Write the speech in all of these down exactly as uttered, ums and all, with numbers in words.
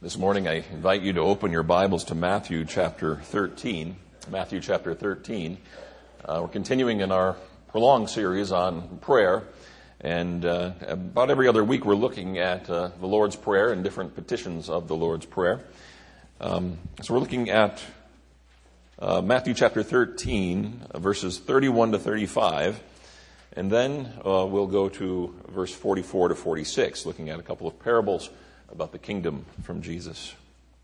This morning I invite you to open your Bibles to Matthew chapter thirteen. Matthew chapter thirteen. Uh, we're continuing in our prolonged series on prayer, and uh, about every other week we're looking at uh, the Lord's Prayer and different petitions of the Lord's Prayer. Um, so we're looking at uh, Matthew chapter thirteen, uh, verses thirty-one to thirty-five, and then uh, we'll go to verse forty-four to forty-six, looking at a couple of parables about the kingdom from Jesus.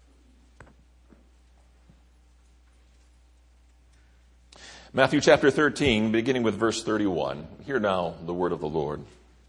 Matthew chapter thirteen, beginning with verse thirty-one. Hear now the word of the Lord.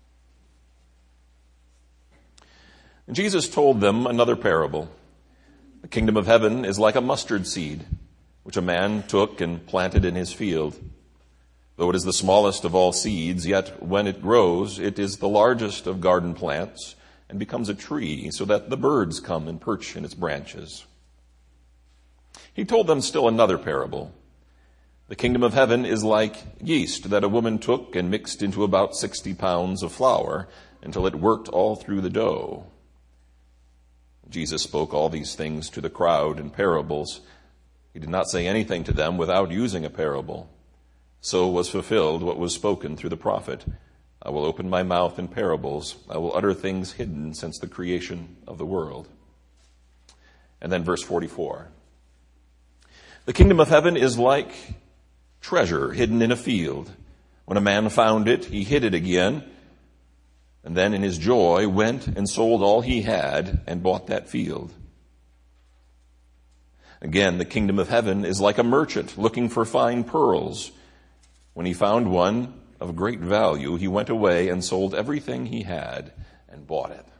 And Jesus told them another parable. The kingdom of heaven is like a mustard seed, which a man took and planted in his field. Though it is the smallest of all seeds, yet when it grows, it is the largest of garden plants, and becomes a tree, so that the birds come and perch in its branches. He told them still another parable. The kingdom of heaven is like yeast that a woman took and mixed into about sixty pounds of flour until it worked all through the dough. Jesus spoke all these things to the crowd in parables. He did not say anything to them without using a parable. So was fulfilled what was spoken through the prophet. I will open my mouth in parables. I will utter things hidden since the creation of the world. And then verse forty-four. The kingdom of heaven is like treasure hidden in a field. When a man found it, he hid it again, and then in his joy went and sold all he had and bought that field. Again, the kingdom of heaven is like a merchant looking for fine pearls. When he found one of great value, he went away and sold everything he had and bought it.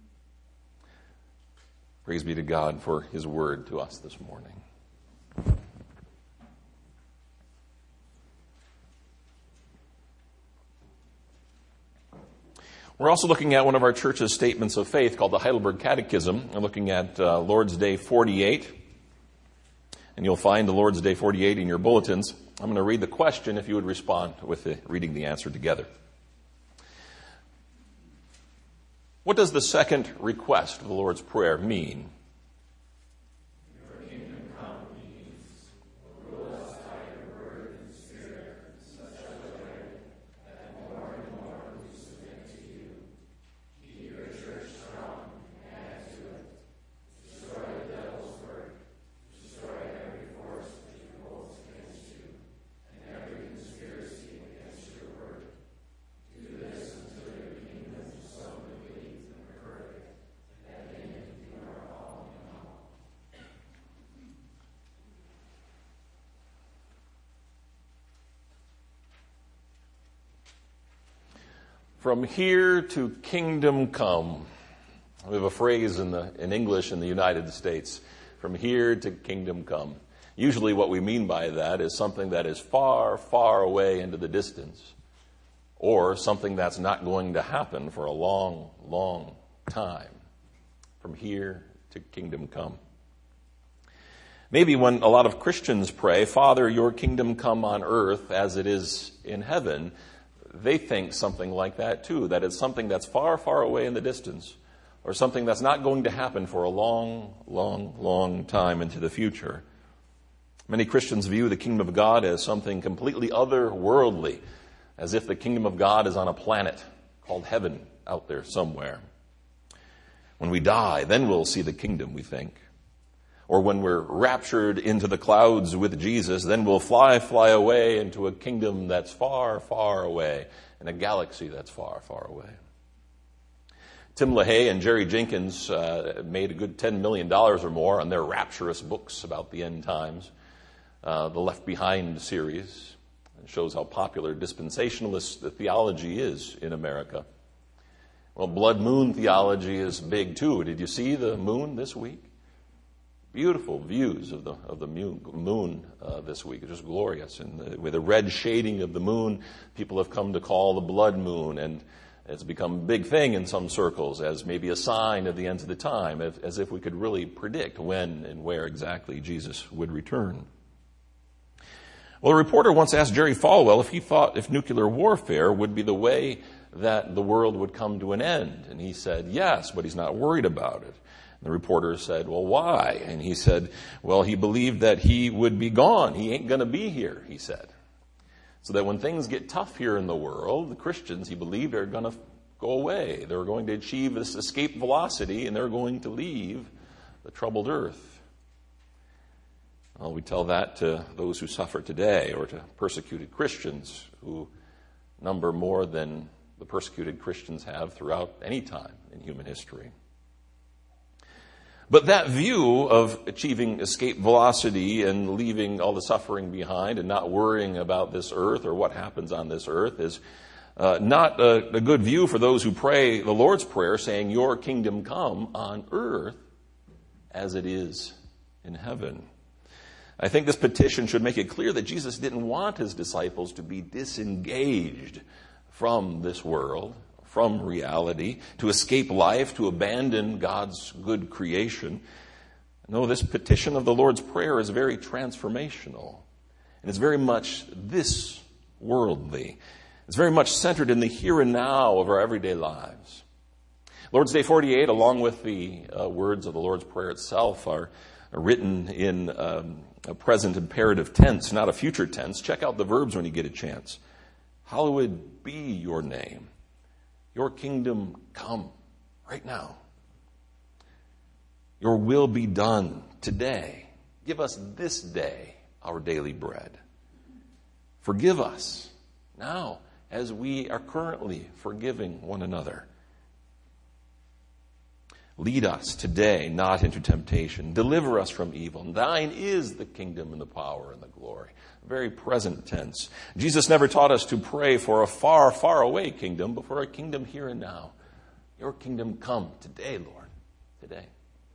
Praise be to God for his word to us this morning. We're also looking at one of our church's statements of faith called the Heidelberg Catechism. We're looking at uh, Lord's Day forty-eight. And you'll find the Lord's Day forty-eight in your bulletins. I'm going to read the question if you would respond with the, reading the answer together. What does the second request of the Lord's Prayer mean? Your kingdom come means rule us by your word and spirit in such a way that more and more we submit to you. Keep your church strong and add to it. Destroy the devil's work. Destroy every force that revolts against you and every conspiracy against your word. Do this until your kingdom is so complete and perfect that in it you are all in all. From here to kingdom come. We have a phrase in the in English in the United States. From here to kingdom come. Usually what we mean by that is something that is far, far away into the distance, or something that's not going to happen for a long, long time. From here to kingdom come. Maybe when a lot of Christians pray, Father, your kingdom come on earth as it is in heaven, they think something like that too, that it's something that's far, far away in the distance, or something that's not going to happen for a long, long, long time into the future. Many Christians view the kingdom of God as something completely otherworldly, as if the kingdom of God is on a planet called heaven out there somewhere. When we die, then we'll see the kingdom, we think. Or when we're raptured into the clouds with Jesus, then we'll fly, fly away into a kingdom that's far, far away, in a galaxy that's far, far away. Tim LaHaye and Jerry Jenkins uh, made a good ten million dollars or more on their rapturous books about the end times. Uh, the Left Behind series. It shows how popular dispensationalist theology is in America. Well, blood moon theology is big too. Did you see the moon this week? Beautiful views of the of the moon uh, this week. It's just glorious. And the, with the red shading of the moon, people have come to call the blood moon, and it's become a big thing in some circles as maybe a sign of the end of the time, as, as if we could really predict when and where exactly Jesus would return. Well, a reporter once asked Jerry Falwell if he thought if nuclear warfare would be the way that the world would come to an end. And he said yes, but he's not worried about it. The reporter said, well, why? And he said, well, he believed that he would be gone. He ain't going to be here, he said. So that when things get tough here in the world, the Christians, he believed, are going to go away. They're going to achieve this escape velocity, and they're going to leave the troubled earth. Well, we tell that to those who suffer today, or to persecuted Christians who number more than the persecuted Christians have throughout any time in human history. But that view of achieving escape velocity and leaving all the suffering behind and not worrying about this earth or what happens on this earth is uh, not a, a good view for those who pray the Lord's Prayer saying, your kingdom come on earth as it is in heaven. I think this petition should make it clear that Jesus didn't want his disciples to be disengaged from this world, from reality, to escape life, to abandon God's good creation. No, this petition of the Lord's Prayer is very transformational. And it's very much this worldly. It's very much centered in the here and now of our everyday lives. Lord's Day forty-eight, along with the uh, words of the Lord's Prayer itself, are, are written in um, a present imperative tense, not a future tense. Check out the verbs when you get a chance. Hallowed be your name. Your kingdom come right now. Your will be done today. Give us this day our daily bread. Forgive us now as we are currently forgiving one another. Lead us today not into temptation. Deliver us from evil. Thine is the kingdom and the power and the glory. Very present tense. Jesus never taught us to pray for a far, far away kingdom, but for a kingdom here and now. Your kingdom come today, Lord, today.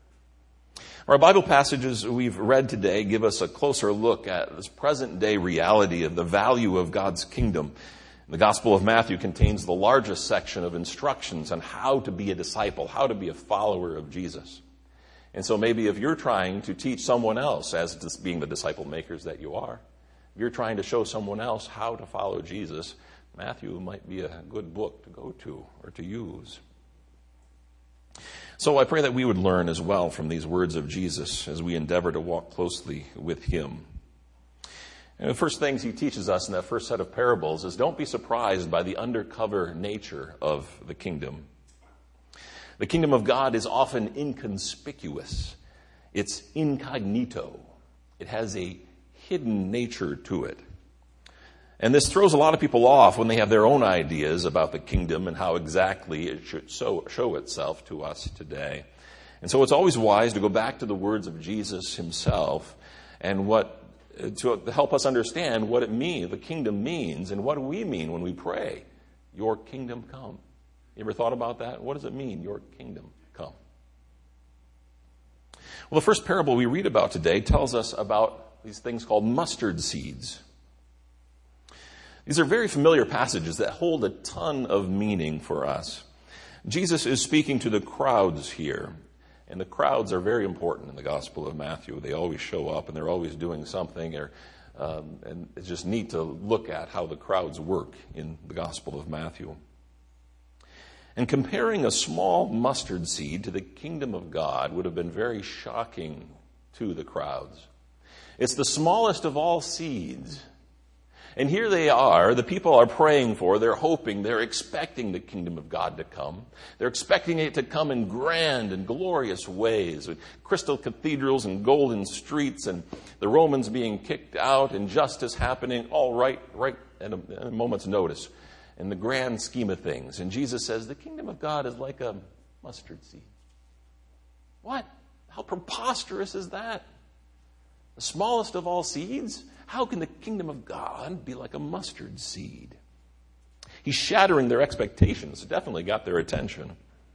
Our Bible passages we've read today give us a closer look at this present day reality of the value of God's kingdom. The Gospel of Matthew contains the largest section of instructions on how to be a disciple, how to be a follower of Jesus. And so maybe if you're trying to teach someone else, as being the disciple makers that you are, if you're trying to show someone else how to follow Jesus, Matthew might be a good book to go to or to use. So I pray that we would learn as well from these words of Jesus as we endeavor to walk closely with him. And the first things he teaches us in that first set of parables is don't be surprised by the undercover nature of the kingdom. The kingdom of God is often inconspicuous. It's incognito. It has a hidden nature to it. And this throws a lot of people off when they have their own ideas about the kingdom and how exactly it should show, show itself to us today. And so it's always wise to go back to the words of Jesus himself and what to help us understand what it means, the kingdom means, and what do we mean when we pray, your kingdom come. You ever thought about that? What does it mean, your kingdom come? Well, the first parable we read about today tells us about these things called mustard seeds. These are very familiar passages that hold a ton of meaning for us. Jesus is speaking to the crowds here. And the crowds are very important in the Gospel of Matthew. They always show up and they're always doing something. Or, um, and it's just neat to look at how the crowds work in the Gospel of Matthew. And comparing a small mustard seed to the kingdom of God would have been very shocking to the crowds. It's the smallest of all seeds. And here they are, the people are praying for, they're hoping, they're expecting the kingdom of God to come. They're expecting it to come in grand and glorious ways, with crystal cathedrals and golden streets and the Romans being kicked out and justice happening all right, right at a, at a moment's notice in the grand scheme of things. And Jesus says the kingdom of God is like a mustard seed. What? How preposterous is that? The smallest of all seeds? How can the kingdom of God be like a mustard seed? He's shattering their expectations. It definitely got their attention.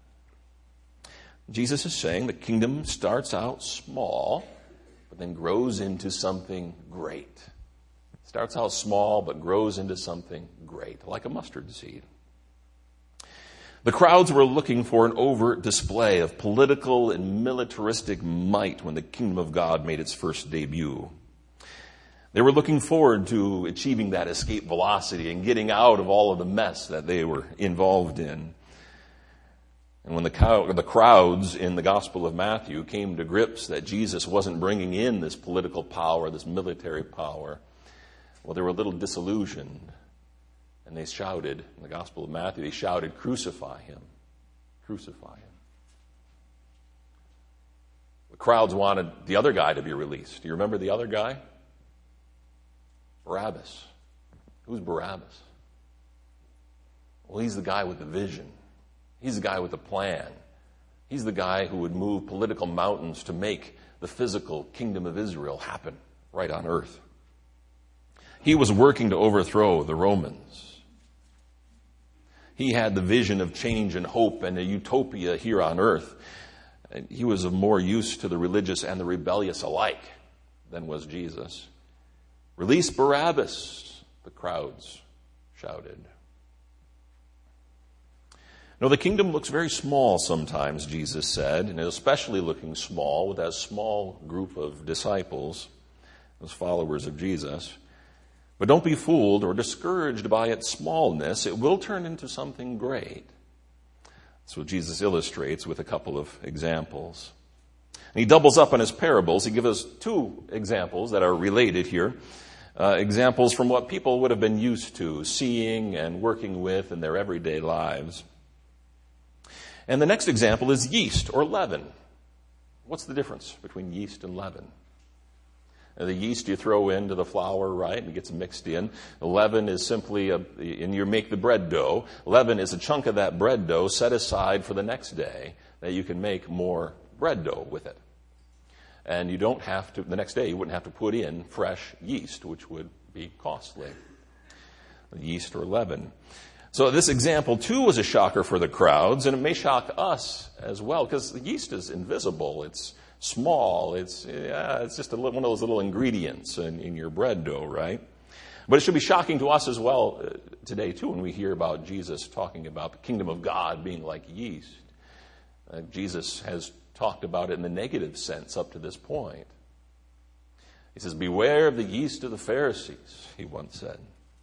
Jesus is saying the kingdom starts out small, but then grows into something great. It starts out small, but grows into something great, like a mustard seed. The crowds were looking for an overt display of political and militaristic might when the kingdom of God made its first debut. They were looking forward to achieving that escape velocity and getting out of all of the mess that they were involved in. And when the, cow, the crowds in the Gospel of Matthew came to grips that Jesus wasn't bringing in this political power, this military power, well, they were a little disillusioned. And they shouted, in the Gospel of Matthew, they shouted, "Crucify him, crucify him." The crowds wanted the other guy to be released. Do you remember the other guy? Barabbas. Who's Barabbas? Well, he's the guy with the vision. He's the guy with the plan. He's the guy who would move political mountains to make the physical kingdom of Israel happen right on earth. He was working to overthrow the Romans. He had the vision of change and hope and a utopia here on earth. And he was of more use to the religious and the rebellious alike than was Jesus. "Release Barabbas," the crowds shouted. No, the kingdom looks very small sometimes, Jesus said, and especially looking small with that small group of disciples, those followers of Jesus. But don't be fooled or discouraged by its smallness. It will turn into something great. That's what Jesus illustrates with a couple of examples. And he doubles up on his parables. He gives us two examples that are related here. Uh, examples from what people would have been used to seeing and working with in their everyday lives. And the next example is yeast or leaven. What's the difference between yeast and leaven? The yeast you throw into the flour, right, and it gets mixed in. The leaven is simply, a, and you make the bread dough. Leaven is a chunk of that bread dough set aside for the next day that you can make more bread dough with it. And you don't have to, the next day you wouldn't have to put in fresh yeast, which would be costly. Yeast or leaven. So this example, too, was a shocker for the crowds, and it may shock us as well, because the yeast is invisible. It's small. It's yeah, it's just a little, one of those little ingredients in, in your bread dough, right? But it should be shocking to us as well uh, today, too, when we hear about Jesus talking about the kingdom of God being like yeast. Uh, Jesus has talked about it in the negative sense up to this point. He says, "Beware of the yeast of the Pharisees," he once said.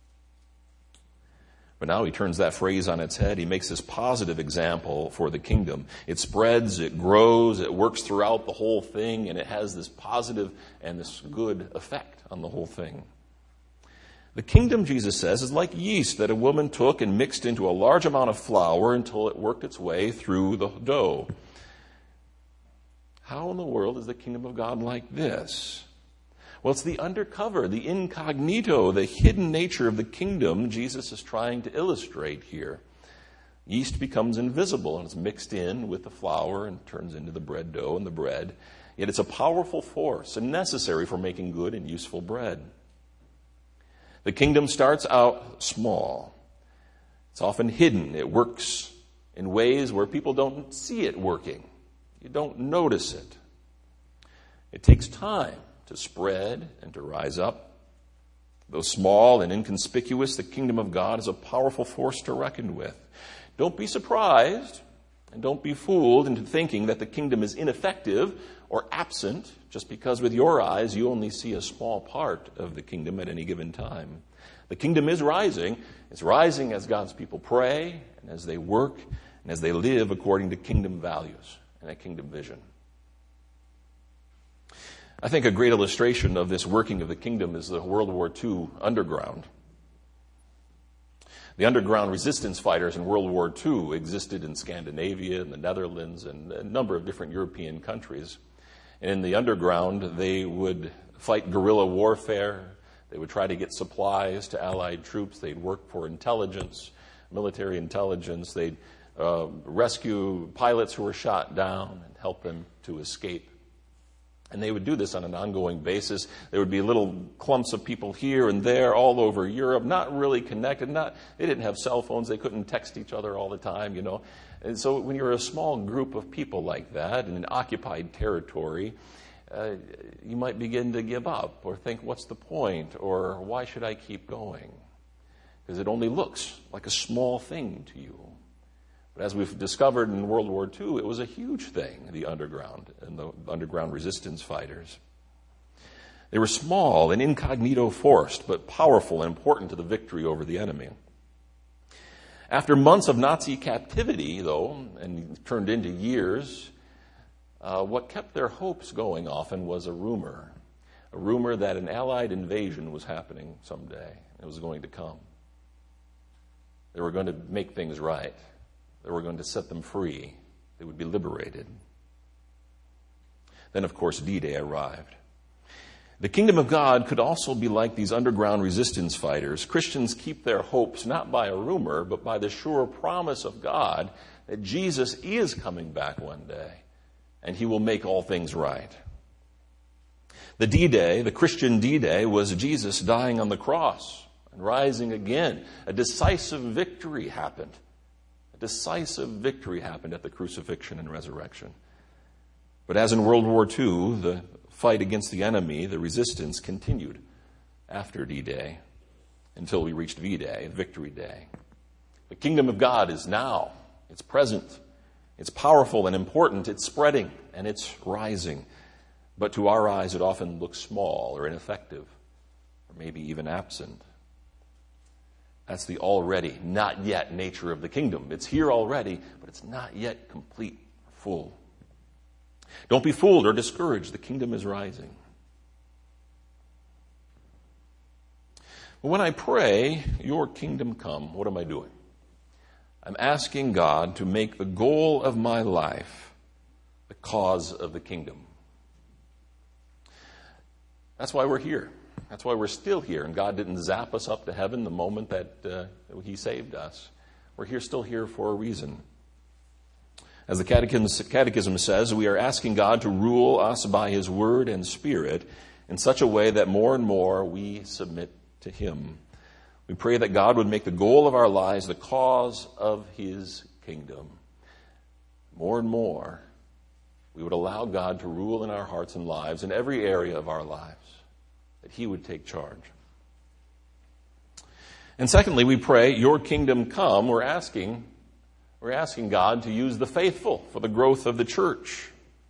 But now he turns that phrase on its head. He makes this positive example for the kingdom. It spreads, it grows, it works throughout the whole thing, and it has this positive and this good effect on the whole thing. The kingdom, Jesus says, is like yeast that a woman took and mixed into a large amount of flour until it worked its way through the dough. How in the world is the kingdom of God like this? Well, it's the undercover, the incognito, the hidden nature of the kingdom Jesus is trying to illustrate here. Yeast becomes invisible and it's mixed in with the flour and turns into the bread dough and the bread. Yet it's a powerful force and necessary for making good and useful bread. The kingdom starts out small. It's often hidden. It works in ways where people don't see it working. You don't notice it. It takes time to spread and to rise up. Though small and inconspicuous, the kingdom of God is a powerful force to reckon with. Don't be surprised and don't be fooled into thinking that the kingdom is ineffective or absent just because with your eyes you only see a small part of the kingdom at any given time. The kingdom is rising. It's rising as God's people pray and as they work and as they live according to kingdom values and a kingdom vision. I think a great illustration of this working of the kingdom is the World War Two underground. The underground resistance fighters in World War Two existed in Scandinavia and the Netherlands and a number of different European countries. And in the underground, they would fight guerrilla warfare. They would try to get supplies to Allied troops. They'd work for intelligence, military intelligence. They'd uh, rescue pilots who were shot down and help them to escape. And they would do this on an ongoing basis. There would be little clumps of people here and there all over Europe, not really connected. Not they didn't have cell phones. They couldn't text each other all the time, you know. And so when you're a small group of people like that in an occupied territory, uh, you might begin to give up or think, what's the point? Or why should I keep going? Because it only looks like a small thing to you. But as we've discovered in World War Two, it was a huge thing, the underground and the underground resistance fighters. They were small and incognito forced, but powerful and important to the victory over the enemy. After months of Nazi captivity, though, and turned into years, uh, what kept their hopes going often was a rumor. A rumor that an Allied invasion was happening someday. It was going to come. They were going to make things right. They were going to set them free. They would be liberated. Then, of course, D-Day arrived. The kingdom of God could also be like these underground resistance fighters. Christians keep their hopes not by a rumor, but by the sure promise of God that Jesus is coming back one day, and he will make all things right. The D-Day, the Christian D-Day, was Jesus dying on the cross and rising again. A decisive victory happened. A decisive victory happened at the crucifixion and resurrection. But as in World War Two, the fight against the enemy, the resistance, continued after D-Day until we reached V-Day, Victory Day. The kingdom of God is now. It's present. It's powerful and important. It's spreading and it's rising. But to our eyes, it often looks small or ineffective or maybe even absent. That's the already, not yet nature of the kingdom. It's here already, but it's not yet complete, full. Don't be fooled or discouraged. The kingdom is rising. But when I pray, your kingdom come, what am I doing? I'm asking God to make the goal of my life the cause of the kingdom. That's why we're here. That's why we're still here. And God didn't zap us up to heaven the moment that uh, he saved us. We're here, still here for a reason. As the catechism, catechism says, we are asking God to rule us by his word and spirit in such a way that more and more we submit to him. We pray that God would make the goal of our lives the cause of his kingdom. More and more, we would allow God to rule in our hearts and lives, in every area of our lives, that he would take charge. And secondly, we pray, your kingdom come. We're asking We're asking God to use the faithful for the growth of the church.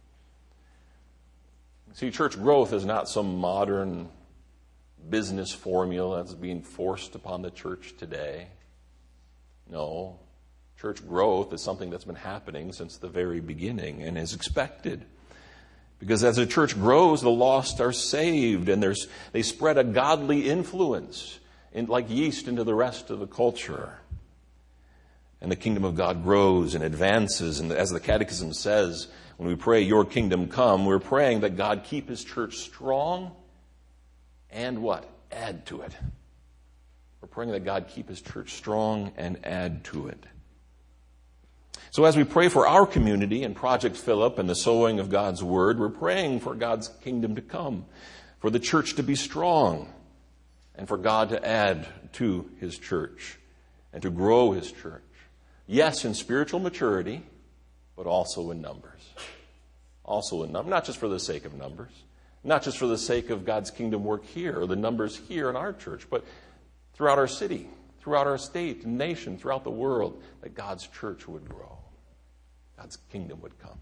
See, church growth is not some modern business formula that's being forced upon the church today. No, church growth is something that's been happening since the very beginning and is expected. Because as the church grows, the lost are saved, and there's, they spread a godly influence in, like yeast into the rest of the culture. And the kingdom of God grows and advances. And as the catechism says, when we pray, your kingdom come, we're praying that God keep his church strong and what? Add to it. We're praying that God keep his church strong and add to it. So as we pray for our community and Project Philip and the sowing of God's word, we're praying for God's kingdom to come, for the church to be strong, and for God to add to his church and to grow his church. Yes, in spiritual maturity, but also in numbers. Also in numbers, not just for the sake of numbers, not just for the sake of God's kingdom work here, or the numbers here in our church, but throughout our city, throughout our state and nation, throughout the world, that God's church would grow. God's kingdom would come.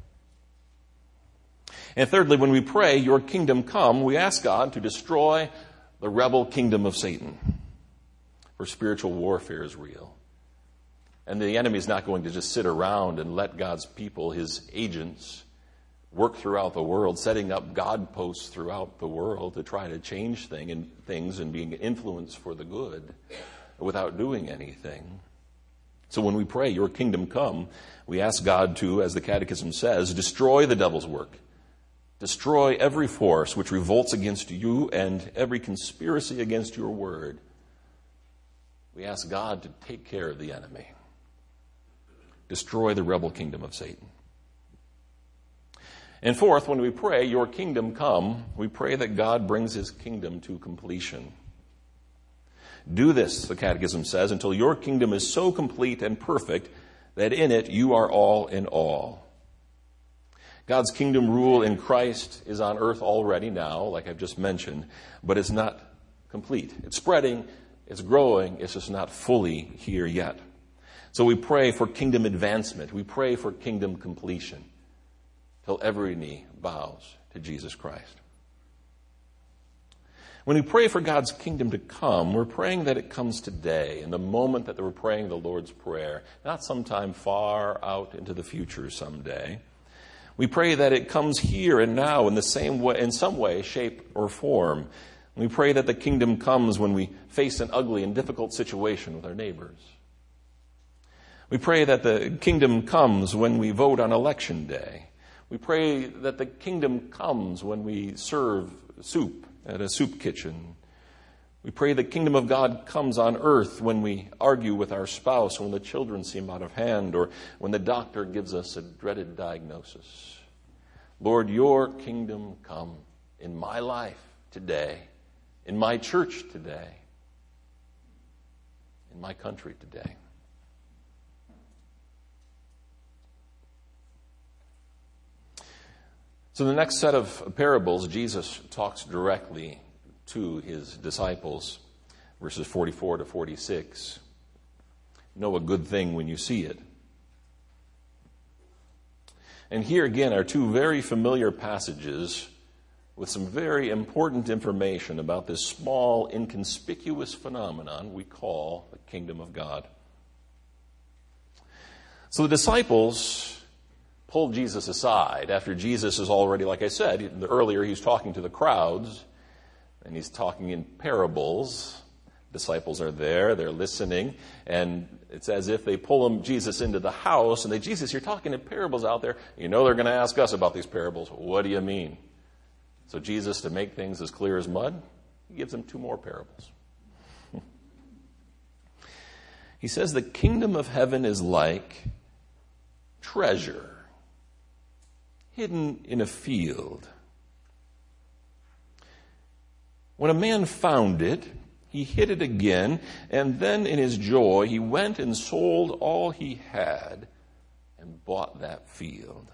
And thirdly, when we pray, your kingdom come, we ask God to destroy the rebel kingdom of Satan. For spiritual warfare is real. And the enemy is not going to just sit around and let God's people, his agents, work throughout the world, setting up God posts throughout the world to try to change thing and things and being influenced for the good without doing anything. So when we pray, your kingdom come, we ask God to, as the Catechism says, destroy the devil's work. Destroy every force which revolts against you and every conspiracy against your word. We ask God to take care of the enemy. Destroy the rebel kingdom of Satan. And fourth, when we pray, your kingdom come, we pray that God brings his kingdom to completion. Do this, the Catechism says, until your kingdom is so complete and perfect that in it you are all in all. God's kingdom rule in Christ is on earth already now, like I've just mentioned, but it's not complete. It's spreading, it's growing, it's just not fully here yet. So we pray for kingdom advancement. We pray for kingdom completion till every knee bows to Jesus Christ. When we pray for God's kingdom to come, we're praying that it comes today, in the moment that we're praying the Lord's Prayer, not sometime far out into the future someday. We pray that it comes here and now in the same way, in some way, shape, or form. We pray that the kingdom comes when we face an ugly and difficult situation with our neighbors. We pray that the kingdom comes when we vote on election day. We pray that the kingdom comes when we serve soup at a soup kitchen. We pray the kingdom of God comes on earth when we argue with our spouse, when the children seem out of hand, or when the doctor gives us a dreaded diagnosis. Lord, your kingdom come in my life today, in my church today, in my country today. So the next set of parables, Jesus talks directly to his disciples, verses forty-four to forty-six. Know a good thing when you see it. And here again are two very familiar passages with some very important information about this small, inconspicuous phenomenon we call the kingdom of God. So the disciples pulled Jesus aside after Jesus is already, like I said, earlier he's talking to the crowds and he's talking in parables. Disciples are there, they're listening, and it's as if they pull him, Jesus into the house and they, Jesus, you're talking in parables out there. You know they're going to ask us about these parables. What do you mean? So Jesus, to make things as clear as mud, he gives them two more parables. He says the kingdom of heaven is like treasure hidden in a field. When a man found it, he hid it again, and then in his joy he went and sold all he had and bought that field.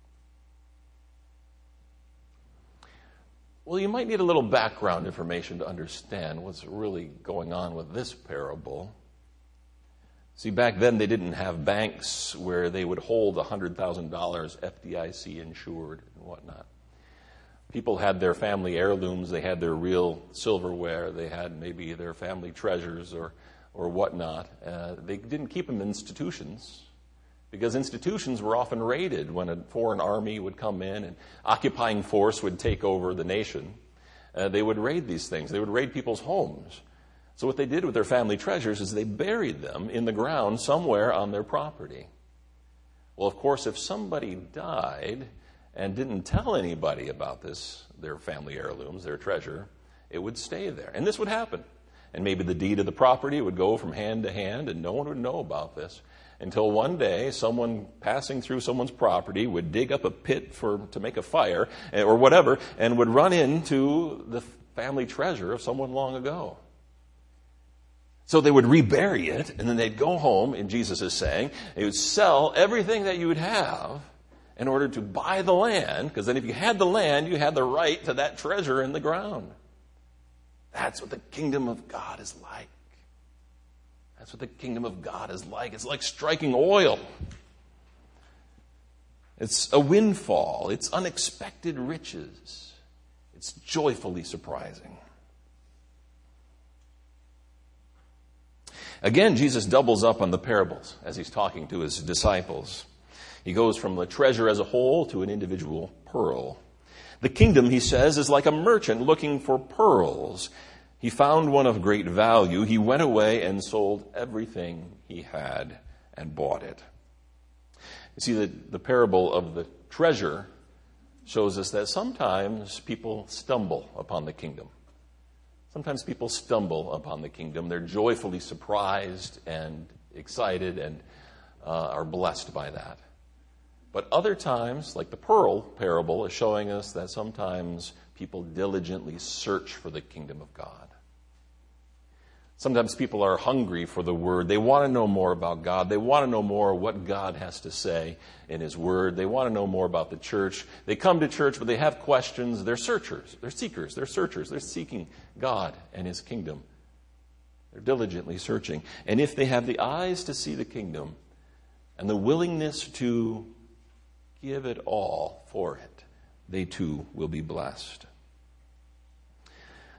Well, you might need a little background information to understand what's really going on with this parable. See, back then they didn't have banks where they would hold one hundred thousand dollars F D I C insured and whatnot. People had their family heirlooms, they had their real silverware, they had maybe their family treasures or, or whatnot. Uh, they didn't keep them in institutions because institutions were often raided when a foreign army would come in and occupying force would take over the nation. Uh, they would raid these things. They would raid people's homes. So what they did with their family treasures is they buried them in the ground somewhere on their property. Well, of course, if somebody died and didn't tell anybody about this, their family heirlooms, their treasure, it would stay there. And this would happen. And maybe the deed of the property would go from hand to hand and no one would know about this until one day someone passing through someone's property would dig up a pit for to make a fire or whatever and would run into the family treasure of someone long ago. So they would rebury it, and then they'd go home, and Jesus is saying, they would sell everything that you would have in order to buy the land, because then if you had the land, you had the right to that treasure in the ground. That's what the kingdom of God is like. That's what the kingdom of God is like. It's like striking oil. It's a windfall. It's unexpected riches. It's joyfully surprising. Again, Jesus doubles up on the parables as he's talking to his disciples. He goes from the treasure as a whole to an individual pearl. The kingdom, he says, is like a merchant looking for pearls. He found one of great value. He went away and sold everything he had and bought it. You see, the, the parable of the treasure shows us that sometimes people stumble upon the kingdom. Sometimes people stumble upon the kingdom. They're joyfully surprised and excited and uh, are blessed by that. But other times, like the pearl parable, is showing us that sometimes people diligently search for the kingdom of God. Sometimes people are hungry for the word. They want to know more about God. They want to know more what God has to say in his word. They want to know more about the church. They come to church, but they have questions. They're searchers. They're seekers. They're searchers. They're seeking God and his kingdom. They're diligently searching. And if they have the eyes to see the kingdom and the willingness to give it all for it, they too will be blessed.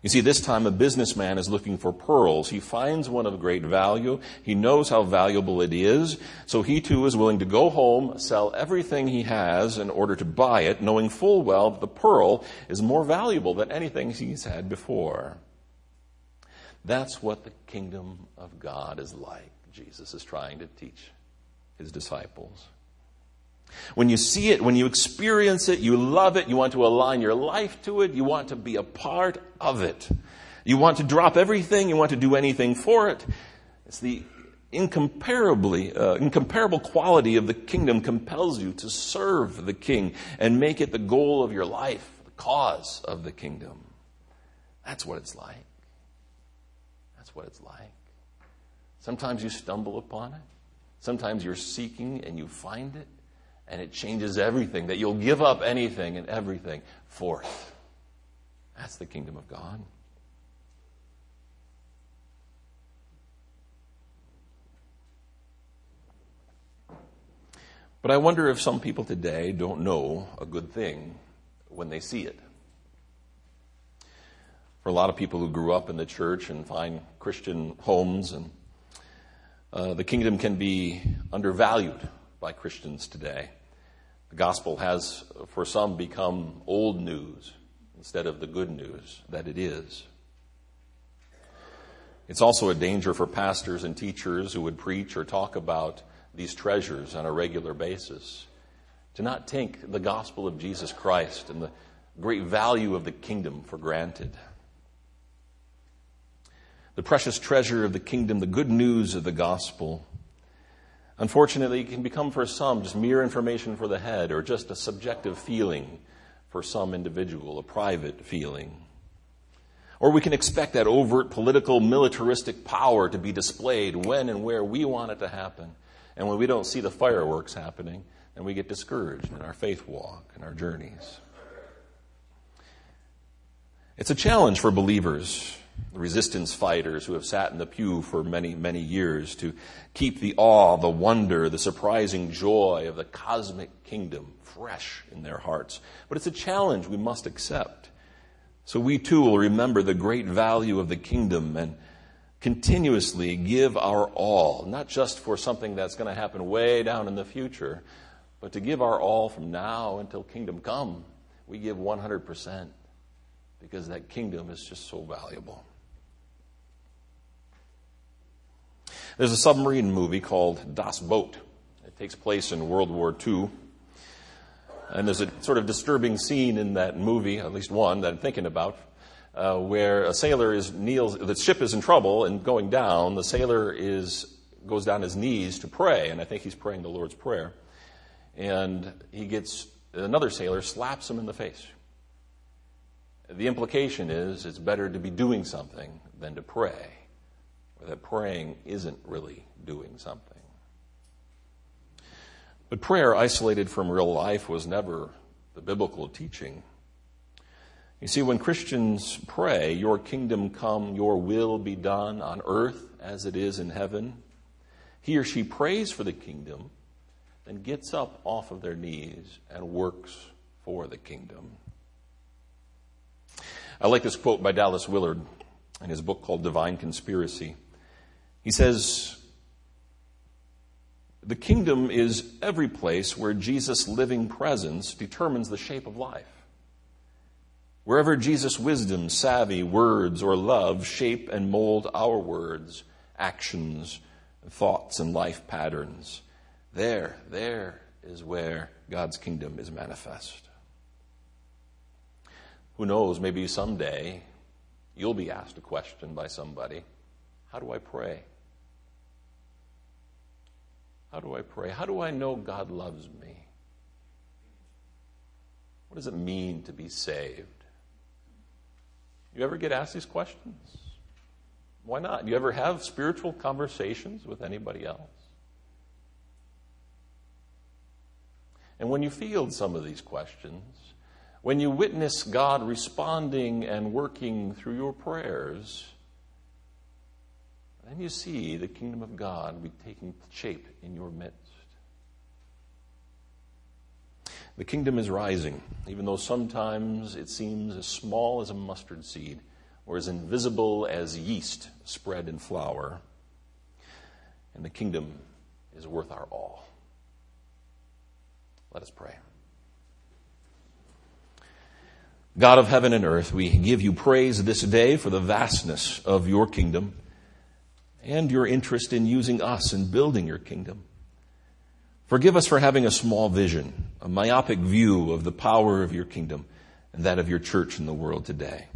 You see, this time a businessman is looking for pearls. He finds one of great value. He knows how valuable it is. So he too is willing to go home, sell everything he has in order to buy it, knowing full well that the pearl is more valuable than anything he's had before. That's what the kingdom of God is like, Jesus is trying to teach his disciples. When you see it, when you experience it, you love it, you want to align your life to it, you want to be a part of it. You want to drop everything, you want to do anything for it. It's the incomparably, uh, incomparable quality of the kingdom compels you to serve the king and make it the goal of your life, the cause of the kingdom. That's what it's like. That's what it's like. Sometimes you stumble upon it. Sometimes you're seeking and you find it. And it changes everything, that you'll give up anything and everything for it. That's the kingdom of God. But I wonder if some people today don't know a good thing when they see it. For a lot of people who grew up in the church and find Christian homes, and uh, the kingdom can be undervalued by Christians today. The gospel has, for some, become old news instead of the good news that it is. It's also a danger for pastors and teachers who would preach or talk about these treasures on a regular basis to not take the gospel of Jesus Christ and the great value of the kingdom for granted. The precious treasure of the kingdom, the good news of the gospel, unfortunately, it can become for some just mere information for the head or just a subjective feeling for some individual, a private feeling. Or we can expect that overt political, militaristic power to be displayed when and where we want it to happen. And when we don't see the fireworks happening, then we get discouraged in our faith walk and our journeys. It's a challenge for believers, the resistance fighters who have sat in the pew for many, many years, to keep the awe, the wonder, the surprising joy of the cosmic kingdom fresh in their hearts. But it's a challenge we must accept. So we too will remember the great value of the kingdom and continuously give our all, not just for something that's going to happen way down in the future, but to give our all from now until kingdom come. We give one hundred percent. Because that kingdom is just so valuable. There's a submarine movie called Das Boot. It takes place in World War Two. And there's a sort of disturbing scene in that movie, at least one that I'm thinking about, uh, where a sailor is kneels, the ship is in trouble and going down. The sailor is goes down his knees to pray, and I think he's praying the Lord's Prayer. And he gets, another sailor slaps him in the face. The implication is it's better to be doing something than to pray, or that praying isn't really doing something. But prayer isolated from real life was never the biblical teaching. You see, when Christians pray, your kingdom come, your will be done on earth as it is in heaven, he or she prays for the kingdom, then gets up off of their knees and works for the kingdom. I like this quote by Dallas Willard in his book called Divine Conspiracy. He says, "The kingdom is every place where Jesus' living presence determines the shape of life. Wherever Jesus' wisdom, savvy, words, or love shape and mold our words, actions, thoughts, and life patterns, there, there is where God's kingdom is manifest." Who knows, maybe someday you'll be asked a question by somebody. How do I pray? How do I pray? How do I know God loves me? What does it mean to be saved? You ever get asked these questions? Why not? Do you ever have spiritual conversations with anybody else? And when you field some of these questions, when you witness God responding and working through your prayers, then you see the kingdom of God be taking shape in your midst. The kingdom is rising, even though sometimes it seems as small as a mustard seed or as invisible as yeast spread in flour. And the kingdom is worth our all. Let us pray. God of heaven and earth, we give you praise this day for the vastness of your kingdom and your interest in using us in building your kingdom. Forgive us for having a small vision, a myopic view of the power of your kingdom and that of your church in the world today.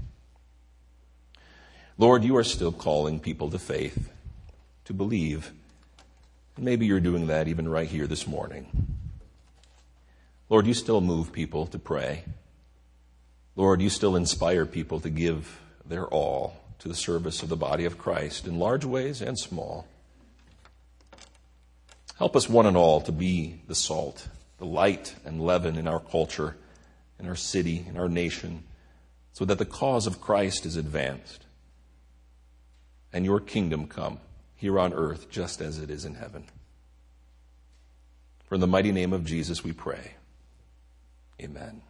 Lord, you are still calling people to faith, to believe. And maybe you're doing that even right here this morning. Lord, you still move people to pray. Lord, you still inspire people to give their all to the service of the body of Christ in large ways and small. Help us one and all to be the salt, the light and leaven in our culture, in our city, in our nation, so that the cause of Christ is advanced and your kingdom come here on earth just as it is in heaven. For in the mighty name of Jesus we pray. Amen.